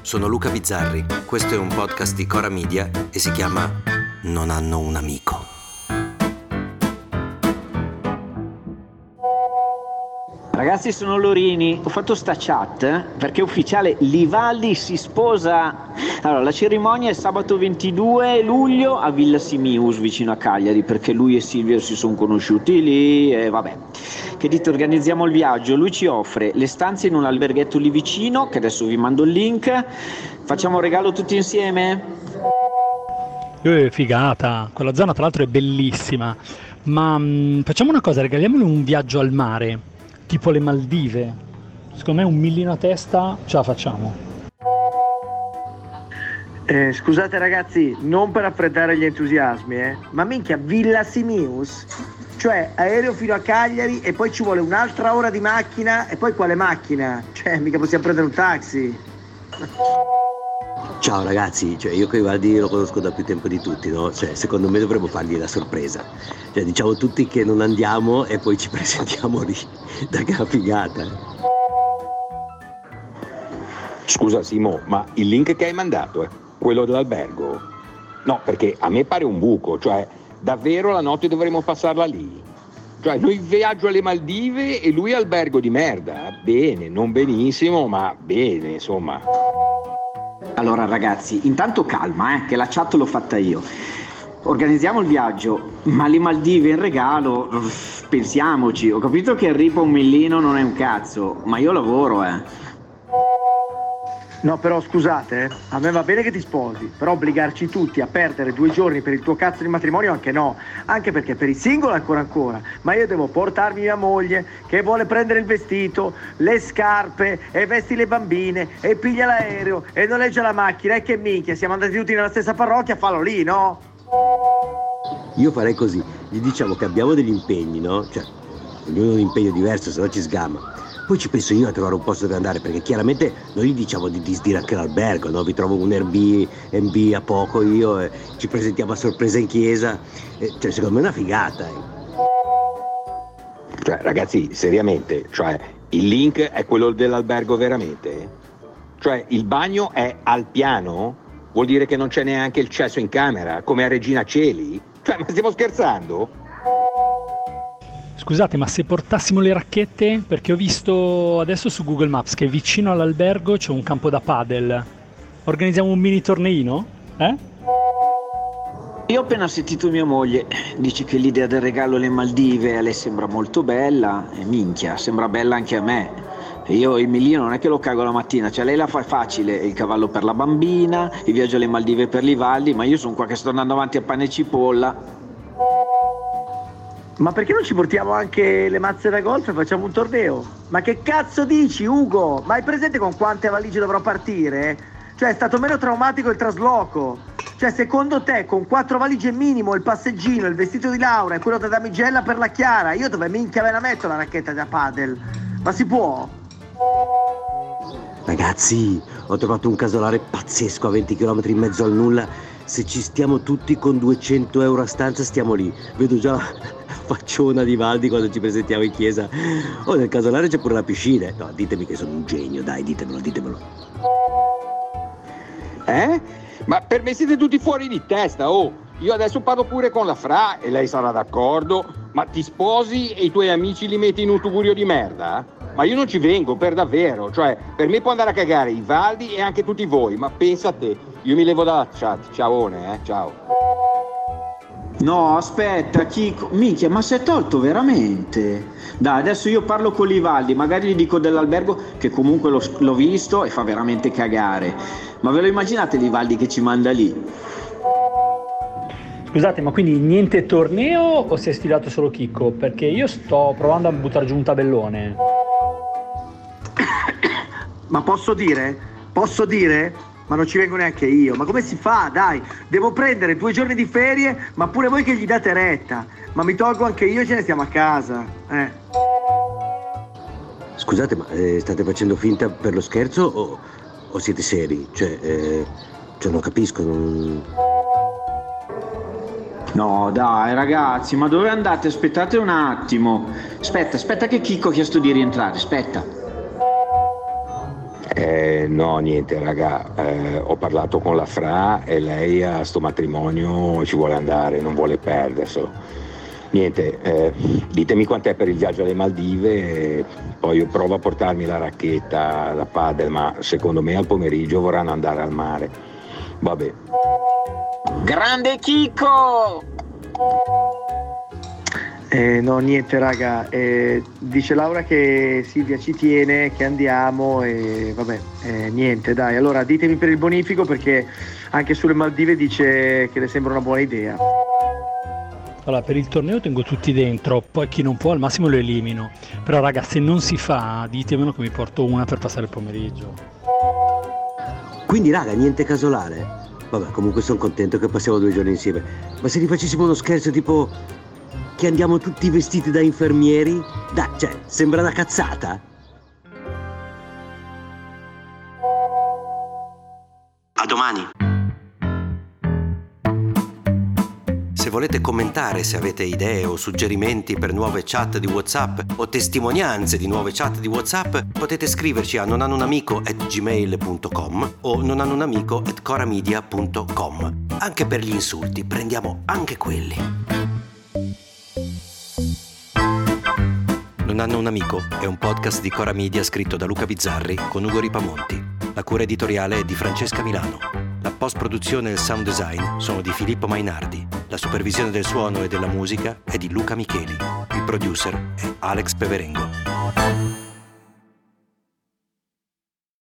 sono Luca Bizzarri, questo è un podcast di Cora Media e si chiama Non hanno un amico. Ragazzi, sono Lorini, ho fatto sta chat perché è ufficiale, Livaldi si sposa. Allora, la cerimonia è sabato 22 luglio a Villa Simius vicino a Cagliari, perché lui e Silvio si sono conosciuti lì e vabbè. Che dite, organizziamo il viaggio, lui ci offre le stanze in un alberghetto lì vicino, che adesso vi mando il link. Facciamo un regalo tutti insieme? Figata, quella zona tra l'altro è bellissima, ma facciamo una cosa, regaliamole un viaggio al mare, tipo le Maldive. Secondo me un millino a testa ce la facciamo. Scusate ragazzi, non per raffreddare gli entusiasmi, ma minchia, Villa Simius? Cioè, aereo fino a Cagliari e poi ci vuole un'altra ora di macchina, e poi quale macchina? Cioè, mica possiamo prendere un taxi. Ciao ragazzi, io Vivaldi lo conosco da più tempo di tutti, no? Secondo me dovremmo fargli la sorpresa. Diciamo tutti che non andiamo e poi ci presentiamo lì. Dai, che figata. Scusa Simo, ma il link che hai mandato è quello dell'albergo? No, perché a me pare un buco, davvero la notte dovremmo passarla lì? Noi viaggio alle Maldive e lui albergo di merda? Bene, non benissimo, ma bene, insomma. Allora ragazzi, intanto calma, che la chat l'ho fatta io. Organizziamo il viaggio, ma le Maldive in regalo, pensiamoci. Ho capito che il ripo un millino non è un cazzo, ma io lavoro, No, però scusate, a me va bene che ti sposi, però obbligarci tutti a perdere 2 giorni per il tuo cazzo di matrimonio anche no, anche perché per i single ancora, ma io devo portarmi mia moglie che vuole prendere il vestito, le scarpe e vesti le bambine e piglia l'aereo e noleggia la macchina e che minchia, siamo andati tutti nella stessa parrocchia, fallo lì, no? Io farei così, gli diciamo che abbiamo degli impegni, no? Ognuno un impegno diverso, se no ci sgama. Poi ci penso io a trovare un posto dove andare, perché chiaramente noi gli diciamo di disdire anche l'albergo, no? Vi trovo un Airbnb a poco io e ci presentiamo a sorpresa in chiesa. Secondo me è una figata. Ragazzi, seriamente, il link è quello dell'albergo veramente? Il bagno è al piano? Vuol dire che non c'è neanche il cesso in camera, come a Regina Coeli? Ma stiamo scherzando? Scusate, ma se portassimo le racchette? Perché ho visto adesso su Google Maps che vicino all'albergo c'è un campo da padel. Organizziamo un mini torneino? Io ho appena sentito mia moglie, dice che l'idea del regalo alle Maldive a lei sembra molto bella, e minchia, sembra bella anche a me. E io il millino non è che lo cago la mattina, lei la fa facile, il cavallo per la bambina, il viaggio alle Maldive per Livaldi, ma io sono qua che sto andando avanti a pane e cipolla. Ma perché non ci portiamo anche le mazze da golf e facciamo un torneo? Ma che cazzo dici, Ugo? Ma hai presente con quante valigie dovrò partire? È stato meno traumatico il trasloco. Secondo te con 4 valigie minimo, il passeggino, il vestito di laurea e quello da damigella per la Chiara, io dove minchia me la metto la racchetta da padel? Ma si può? Ragazzi, ho trovato un casolare pazzesco a 20 km in mezzo al nulla. Se ci stiamo tutti con 200 euro a stanza stiamo lì. Vedo già la facciona di Valdi quando ci presentiamo in chiesa. Nel casolare c'è pure la piscina. No, ditemi che sono un genio, dai, ditemelo. Ma per me siete tutti fuori di testa, Io adesso parlo pure con la Fra e lei sarà d'accordo. Ma ti sposi e i tuoi amici li metti in un tugurio di merda? Ma io non ci vengo, per davvero. Per me può andare a cagare i Valdi e anche tutti voi. Ma pensa a te, io mi levo dalla chat. Ciaone, ciao. No, aspetta, Chico, minchia, ma si è tolto veramente? Dai, adesso io parlo con Livaldi, magari gli dico dell'albergo che comunque l'ho visto e fa veramente cagare. Ma ve lo immaginate Livaldi che ci manda lì? Scusate, ma quindi niente torneo o si è sfidato solo Chicco? Perché io sto provando a buttare giù un tabellone. Ma posso dire? Ma non ci vengo neanche io. Ma come si fa? Dai, devo prendere 2 giorni di ferie, ma pure voi che gli date retta. Ma mi tolgo anche io e ce ne stiamo a casa. Scusate, ma state facendo finta per lo scherzo o siete seri? Non capisco, No, dai ragazzi, ma dove andate? Aspettate un attimo. Aspetta che Chicco ha chiesto di rientrare, aspetta. No, niente raga, ho parlato con la Fra e lei a sto matrimonio ci vuole andare, non vuole perderselo. Niente, ditemi quant'è per il viaggio alle Maldive, poi io provo a portarmi la racchetta da padel, ma secondo me al pomeriggio vorranno andare al mare. Vabbè. Grande Chico! No, niente raga, dice Laura che Silvia ci tiene, che andiamo e vabbè, niente dai, allora ditemi per il bonifico perché anche sulle Maldive dice che le sembra una buona idea. Allora, per il torneo tengo tutti dentro, poi chi non può al massimo lo elimino. Però raga, se non si fa, ditemelo che mi porto una per passare il pomeriggio. Quindi raga, niente casolare? Vabbè, comunque sono contento che passiamo 2 giorni insieme. Ma se rifacessimo uno scherzo tipo che andiamo tutti vestiti da infermieri? Dai, cioè, sembra una cazzata? A domani! Se volete commentare, se avete idee o suggerimenti per nuove chat di WhatsApp o testimonianze di nuove chat di WhatsApp, potete scriverci a nonhannounamico@gmail.com o nonhannounamico@coramedia.com. Anche per gli insulti, prendiamo anche quelli. Non hanno un amico è un podcast di Cora Media scritto da Luca Bizzarri con Ugo Ripamonti. La cura editoriale è di Francesca Milano. La post-produzione e il sound design sono di Filippo Mainardi. La supervisione del suono e della musica è di Luca Micheli. Il producer è Alex Peverengo.